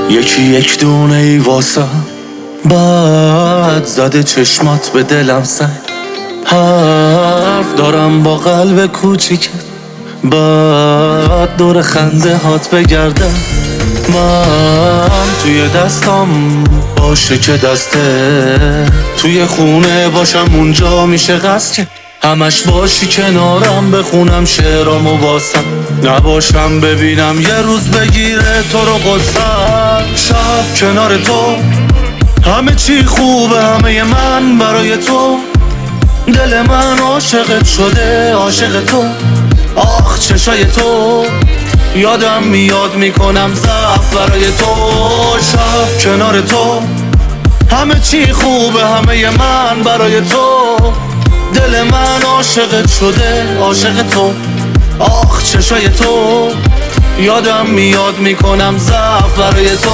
یکی یک دونه ای واسم بعد زده چشمات به دلم سنگ. حرف دارم با قلب کوچیکت بعد دور خنده هات بگردم. من توی دستم باشه که دسته، توی خونه باشم اونجا میشه قصد که همش باشی کنارم، بخونم شعرامو واسم، نباشم ببینم یه روز بگیره تو رو قصم. شب کنار تو همه چی خوبه، همه من برای تو، دل من عاشقت شده عاشق تو. آخ چشای تو یادم میاد میکنم ضعف برای تو. شب کنار تو همه چی خوبه، همه من برای تو، دل من عاشقت شده عاشق تو. آخ چشای تو یادم میاد میکنم ضعف برای تو.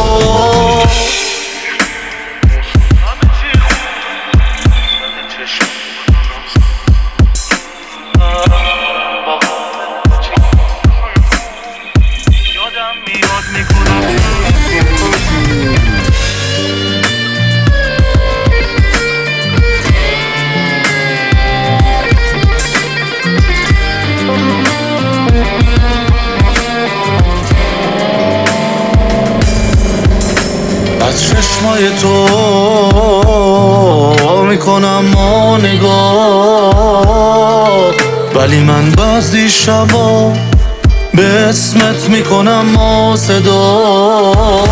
از چشمای تو میکنم ما نگاه، ولی من بعضی شبا به اسمت میکنم ما صدا.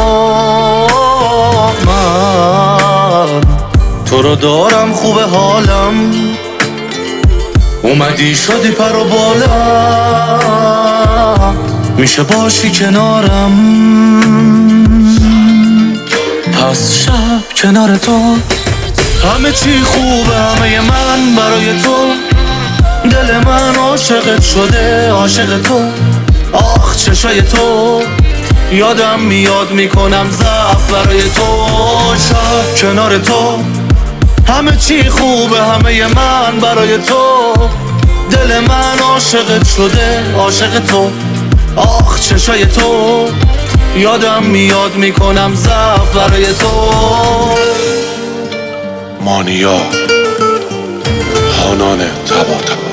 من تو رو دارم خوبه حالم، اومدی شدی پر و بالم، میشه باشی کنارم. پس شب کنار تو همه چی خوبه، همه من برای تو، دل من عاشقت شده عاشق تو. آخ چشای تو یادم میاد میکنم ضعف برای تو. شب کنار تو همه چی خوبه، همه من برای تو، دل من عاشقت شده عاشق تو. آخ چشای تو یادم میاد میکنم ضعف برای تو. مانیا، حنان طباطبایی.